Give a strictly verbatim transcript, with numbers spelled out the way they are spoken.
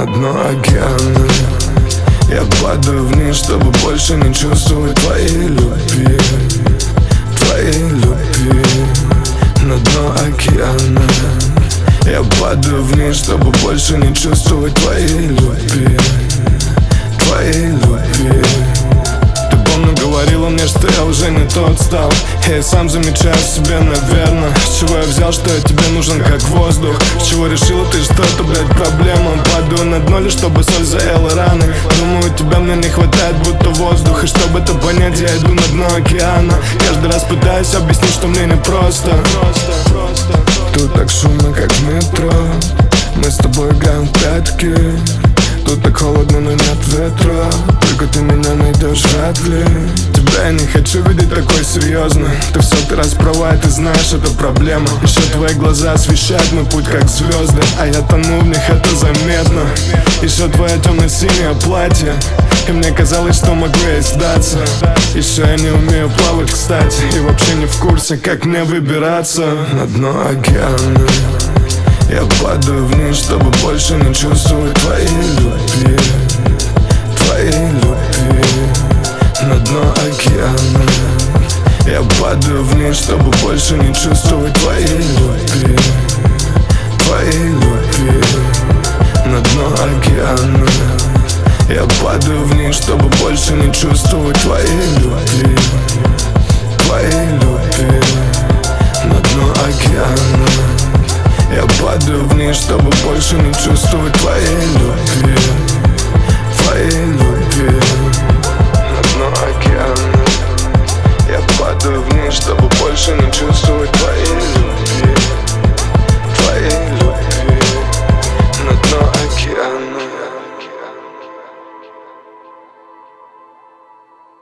на дно океана. Я падаю вниз, чтобы больше не чувствовать твоей любви, твоей любви. На дно океана. Я падаю вниз, чтобы больше не чувствовать твоей любви, твоей любви. Ты помню, говорила мне, что я уже не тот стал. Я и сам замечаю в себе, наверное. С чего я взял, что я тебе нужен как воздух? С чего решила ты, что это, блядь, проблема? Падаю на дно лишь, чтобы соль заела раны. Думаю, тебя мне не хватает, будто воздух. И чтобы это понять, я иду на дно океана. Каждый раз пытаюсь объяснить, что мне непросто. Тут так шумно, как в метро. Мы с тобой играем в прятки. Тут так холодно, но нет ветра. Только ты меня найдешь вряд ли. Тебя я не хочу видеть такой серьезно. Ты в сотый раз права, и ты знаешь, это проблема. Еще твои глаза освещают мой путь, как звезды, а я тону в них, это заметно. Еще твое темно-синее платье, и мне казалось, что могу я сдаться. Еще я не умею плавать, кстати, и вообще не в курсе, как мне выбираться на дно океана. Я падаю вниз, чтобы больше не чувствовать твоей любви, твоей любви. На дно океана. Я падаю вниз, чтобы больше не чувствовать твоей любви, твоей любви. На дно океана. Я падаю вниз, чтобы больше не чувствовать твоей любви, твоей любви. На дно океана. Я падаю вниз, чтобы больше не чувствовать твоей любви.